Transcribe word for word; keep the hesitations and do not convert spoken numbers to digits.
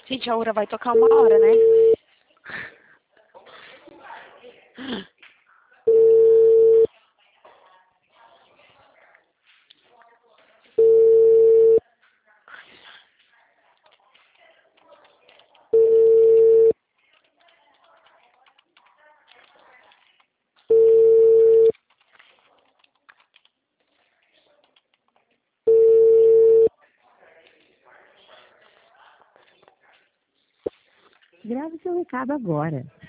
Gente, a Aura vai tocar uma hora, né? Grave seu recado agora.